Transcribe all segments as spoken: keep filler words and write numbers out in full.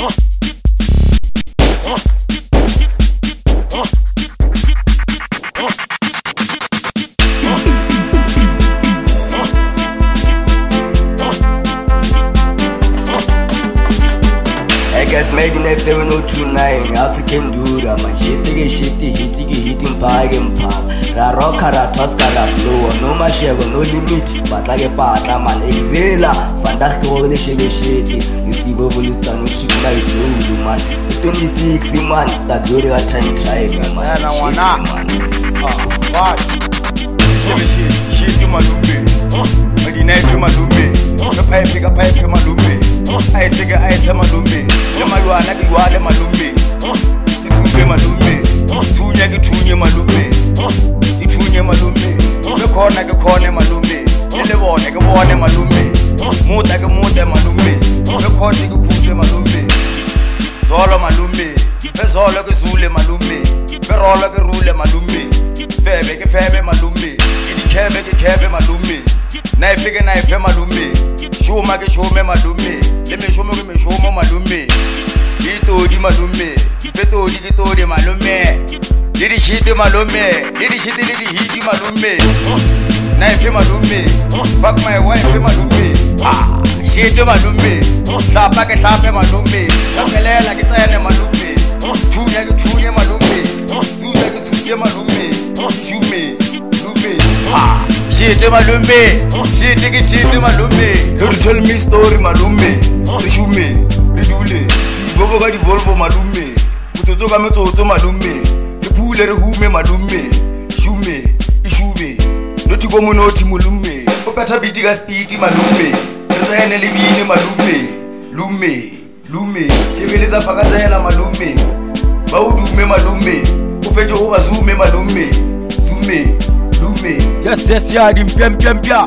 Guys made in F seven oh two nine African dura man shit get shit hit hitting pag and pag ra rock ra tosca ra flow no mashego no limit but like a patla man exela fantastic all the shit shit is the bubble stand shit like so man twenty-six man start during a time drive man man ah what shit shit shit malumbe medina to malumbe no pipe pick up pipe malumbe I say I say malumbe Maywana ke yale malumbe Ithunye malumbe Ithunya ke thunye malumbe Ithunye malumbe Ke khona ke khona malumbe Le bone ke bone malumbe Muta ke muta malumbe Ke khona ke khuthe malumbe Zolo malumbe Bezolo ke zule malumbe Berolo ke rule malumbe Sfebe ke febe malumbe Ikhebe ke khebe malumbe Naife ke naife malumbe Shuma ke shume malumbe Le me shume ke me shume malumbe Itodi malume, petodi kitodi malume, lidi shiti malume, lidi shiti lidi hiti malume, knife malume, fuck my wife malume, ah, shiti malume, tapa ke tape malume, tapelela ke tsene malume, thunya ke thunye malume, suza ke suje malume, shume, lume, ah, shiti malume, shiti ke shiti malume, you tell me story malume, shume, ridule. Bobo ga di Volvo malume Mutotso ka metsotso malume Le phule re hume malume Shume ishuve Noti go monoti malume O peta biti ka speed malume Re tsene le bine malume Lume lume Shebeleza fakazela malume Ba udume malume O fejo o bazume malume Zume lume Yes yes ya di mpia mpia mpia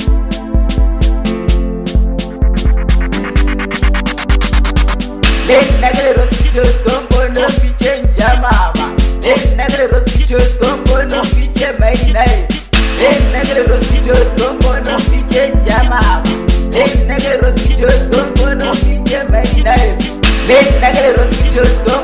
Let negre rosichos combo no fiche mama. Let negre rosichos combo no fiche my night. Let negre rosichos combo no fiche mama. Let negre rosichos combo no fiche my night. Let negre rosichos